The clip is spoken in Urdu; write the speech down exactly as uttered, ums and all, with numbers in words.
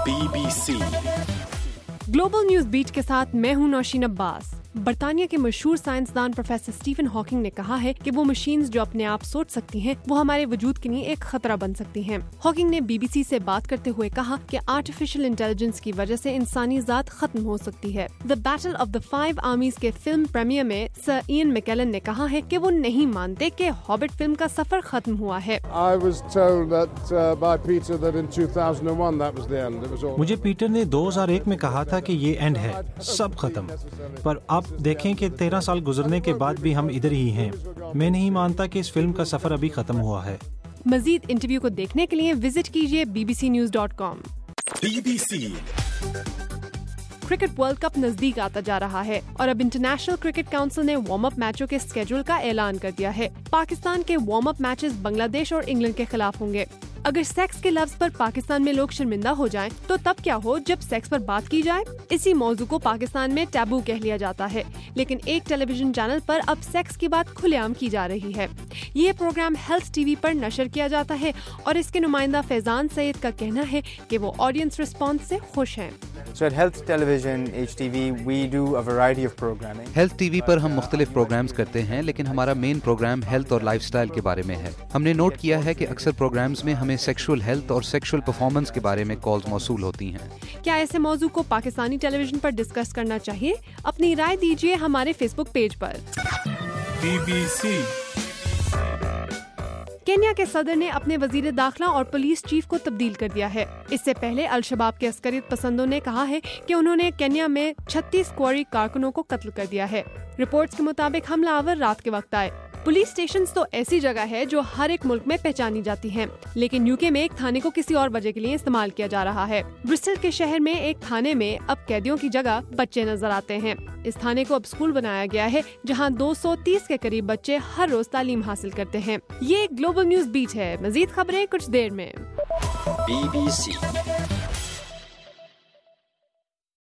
Be B C global news beat کے ساتھ میں ہوں نوشین عباس۔ برطانیہ کے مشہور سائنسدان پروفیسر اسٹیفن ہاکنگ نے کہا ہے کہ وہ مشینز جو اپنے آپ سوچ سکتی ہیں وہ ہمارے وجود کے لیے ایک خطرہ بن سکتی ہیں۔ ہاکنگ نے بی بی سی سے بات کرتے ہوئے کہا کہ آرٹیفیشل انٹیلیجنس کی وجہ سے انسانی ذات ختم ہو سکتی ہے۔ The battle of the five armies کے فلم پریمیئر میں سر ایئن میکیلن نے کہا ہے کہ وہ نہیں مانتے کہ ہابٹ فلم کا سفر ختم ہوا ہے۔ مجھے پیٹر نے دو ہزار ایک میں کہا تھا کہ یہ اینڈ ہے، سب ختم، پر اب دیکھیں کہ تیرہ سال گزرنے کے بعد بھی ہم ادھر ہی ہیں۔ میں نہیں مانتا کہ اس فلم کا سفر ابھی ختم ہوا ہے۔ مزید انٹرویو کو دیکھنے کے لیے وزٹ کیجیے B B C news dot com. B B C cricket world cup نزدیک آتا جا رہا ہے اور اب انٹرنیشنل کرکٹ کونسل نے وارم اپ میچوں کے اسکیڈول کا اعلان کر دیا ہے۔ پاکستان کے وارم اپ میچز بنگلہ دیش اور انگلینڈ کے خلاف ہوں گے۔ اگر سیکس کے لفظ پر پاکستان میں لوگ شرمندہ ہو جائیں تو تب کیا ہو جب سیکس پر بات کی جائے؟ اسی موضوع کو پاکستان میں ٹیبو کہہ لیا جاتا ہے، لیکن ایک ٹیلی ویژن چینل پر اب سیکس کی بات کھلے عام کی جا رہی ہے۔ یہ پروگرام ہیلتھ ٹی وی پر نشر کیا جاتا ہے اور اس کے نمائندہ فیضان سعید کا کہنا ہے کہ وہ آڈینس رسپانس سے خوش ہیں۔ So at Health Television, H T V, we do a variety of programming. Health T V پر ہم مختلف پروگرامز کرتے ہیں، لیکن ہمارا مین پروگرام ہیلتھ اور لائف سٹائل کے بارے میں ہے۔ ہم نے نوٹ کیا ہے کہ اکثر پروگرامز میں ہمیں سیکشول ہیلتھ اور سیکشول پرفارمنس کے بارے میں کالز موصول ہوتی ہیں۔ کیا ایسے موضوع کو پاکستانی ٹیلی ویژن پر ڈسکس کرنا چاہیے؟ اپنی رائے دیجیے ہمارے فیس بک پیج پر۔ بی بی سی کینیا کے صدر نے اپنے وزیر داخلہ اور پولیس چیف کو تبدیل کر دیا ہے۔ اس سے پہلے الشباب کے عسکریت پسندوں نے کہا ہے کہ انہوں نے کینیا میں چھتیس کواری کارکنوں کو قتل کر دیا ہے۔ رپورٹس کے مطابق حملہ آور رات کے وقت آئے۔ پولیس اسٹیشنز تو ایسی جگہ ہے جو ہر ایک ملک میں پہچانی جاتی ہیں، لیکن یو کے میں ایک تھانے کو کسی اور وجہ کے لیے استعمال کیا جا رہا ہے۔ برسٹل کے شہر میں ایک تھانے میں اب قیدیوں کی جگہ بچے نظر آتے ہیں۔ اس تھانے کو اب اسکول بنایا گیا ہے جہاں دو سو تیس کے قریب بچے ہر روز تعلیم حاصل کرتے ہیں۔ یہ ایک گلوبل نیوز بیٹ ہے۔ مزید خبریں کچھ دیر میں۔ Be B C